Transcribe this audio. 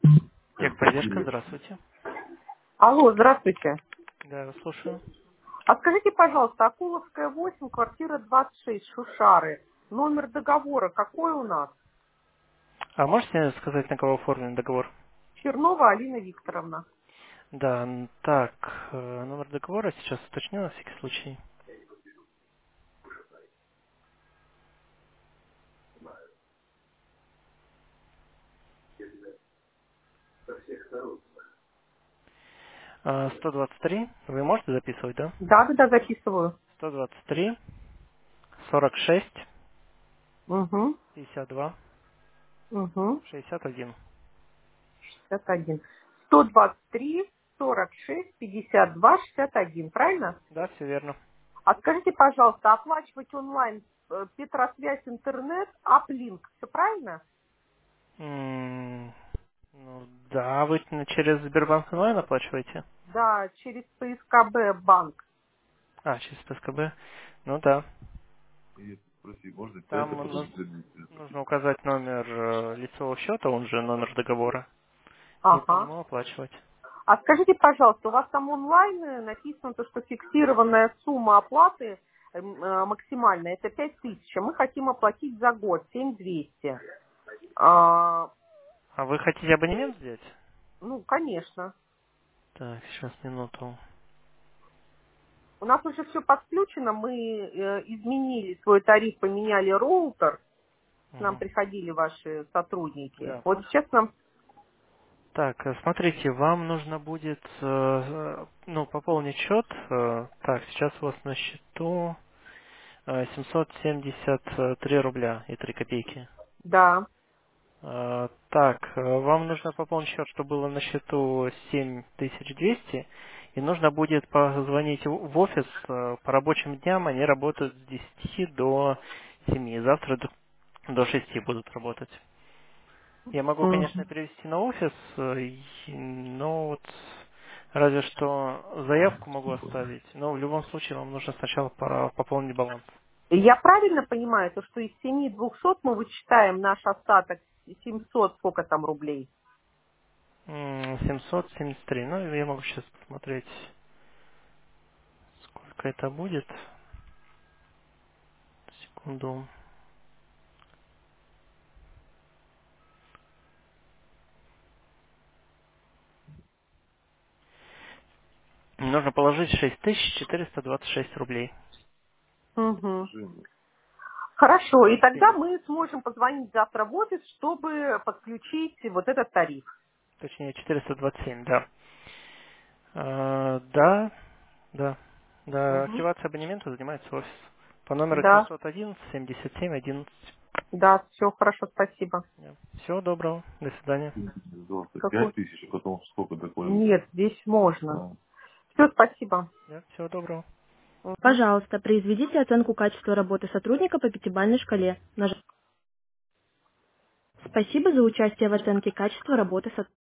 Техподдержка, здравствуйте. Алло, здравствуйте. Да, я вас слушаю. А скажите, пожалуйста, Акуловская 8, квартира 26, Шушары. Номер договора какой у нас? А можете сказать, на кого оформлен договор? Чернова Алина Викторовна. Да, так, номер договора сейчас уточню на всякий случай. А, 123, вы можете записывать, да? Да, да, да, записываю. 123, 46, Угу, 52, угу, 61. 61. 123, 46, 52, 61, правильно? Да, все верно. А скажите, пожалуйста, оплачивать онлайн Петросвязь интернет, Аплинк, все правильно? Ну, да, вы через Сбербанк онлайн оплачиваете? Да, через ПСКБ банк. А, через ПСКБ? Ну да. Там нужно указать номер лицевого счета, он же номер договора, и по Ага. нему оплачивать. А скажите, пожалуйста, у вас там онлайн написано, то, что фиксированная сумма оплаты максимальная, это 5000, а мы хотим оплатить за год 7200. А, А вы хотите абонемент взять? ну, конечно. Так, сейчас минуту. У нас уже все подключено, мы изменили свой тариф, поменяли роутер, к нам Мгм. приходили ваши сотрудники. Да. Вот сейчас нам... Так, смотрите, вам нужно будет, ну, пополнить счет. Так, сейчас у вас на счету 773 рубля и 3 копейки. Да. Так, вам нужно пополнить счет, чтобы было на счету 7200, и нужно будет позвонить в офис по рабочим дням, они работают с 10 до 7, завтра до 6 будут работать. Я могу, конечно, Мгм. перевести на офис, но вот разве что заявку могу оставить, но в любом случае вам нужно сначала пополнить баланс. Я правильно понимаю, то, что из 7200 мы вычитаем наш остаток 700, сколько там рублей? 773. Ну, я могу сейчас посмотреть, сколько это будет. Секунду. Нужно положить 6426 рублей. Мгм. Хорошо, и тогда Денег. мы сможем позвонить завтра в офис, чтобы подключить вот этот тариф. Точнее, 427, да. Да, да. Да, Мгм. активация абонемента занимается офис. По номеру Да, 711 77 11. да, все хорошо, спасибо. Всего доброго. До свидания. Какой? Нет, здесь можно. Все, спасибо. Да, всего доброго. Мгм. Пожалуйста, произведите оценку качества работы сотрудника по пятибалльной шкале. Спасибо за участие в оценке качества работы сотрудника.